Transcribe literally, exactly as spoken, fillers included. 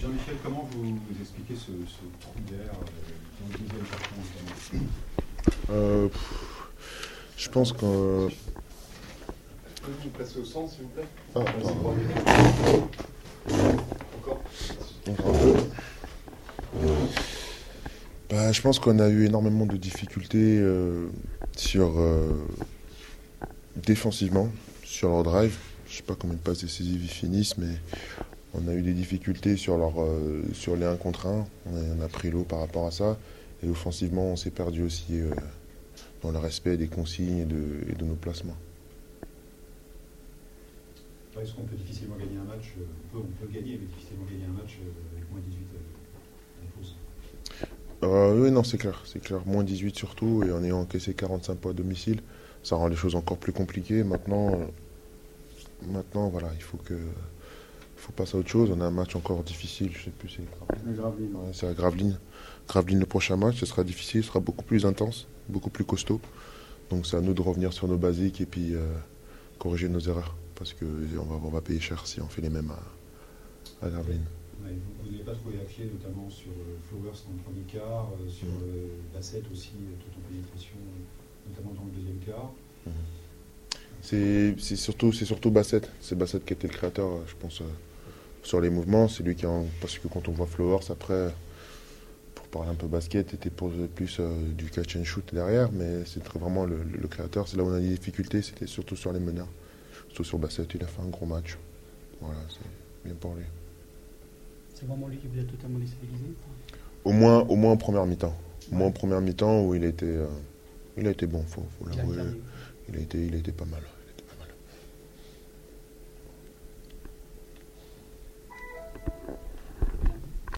Jean-Michel, comment vous, vous expliquez ce, ce trou d'air euh, dans le deuxième carton? euh, Je pense que... Euh... Pouvez-vous vous passer au centre, s'il vous plaît? Ah, Encore. Encore un peu. Bah, je pense qu'on a eu énormément de difficultés euh, sur euh, défensivement, sur leur drive. Je sais pas combien de passes décisives ils finissent, mais on a eu des difficultés sur, leur, euh, sur les un contre un. On a, on a pris l'eau par rapport à ça. Et offensivement, on s'est perdu aussi euh, dans le respect des consignes et de, et de nos placements. Est-ce qu'on peut difficilement gagner un match on peut, on peut gagner, mais difficilement gagner un match avec moins dix-huit à la pause? Euh, oui, non, c'est clair. C'est clair. Moins dix-huit surtout, et en ayant encaissé quarante-cinq points à domicile, ça rend les choses encore plus compliquées. Maintenant, euh, maintenant voilà, il faut que... Il faut passer à autre chose. On a un match encore difficile. Je sais plus, c'est Gravelines. Ouais, c'est à Gravelines. Gravelines, le prochain match, ce sera difficile, ce sera beaucoup plus intense, beaucoup plus costaud. Donc c'est à nous de revenir sur nos basiques et puis euh, corriger nos erreurs. Parce qu'on va, on va payer cher si on fait les mêmes à, à Gravelines. Ouais, vous n'avez pas trouvé à pied, notamment sur euh, Flowers dans le premier quart, euh, sur euh, Bassett aussi, euh, tout en pénétration, euh, notamment dans le deuxième quart. Mmh. C'est, c'est, surtout, c'est surtout Bassett. C'est Bassett qui était le créateur, je pense. Euh, Sur les mouvements, c'est lui qui en... Parce que quand on voit Flowers, après, pour parler un peu basket, était pour plus euh, du catch and shoot derrière, mais c'est vraiment le, le, le créateur. C'est là où on a des difficultés, c'était surtout sur les meneurs. Surtout sur Bassett, il a fait un gros match. Voilà, c'est bien pour lui. C'est vraiment lui qui vous a totalement déstabilisé? Au moins, au moins en première mi-temps. Au moins en première mi-temps où il a été, euh, il a été bon, il faut, faut l'avouer. Il a été, il a été pas mal.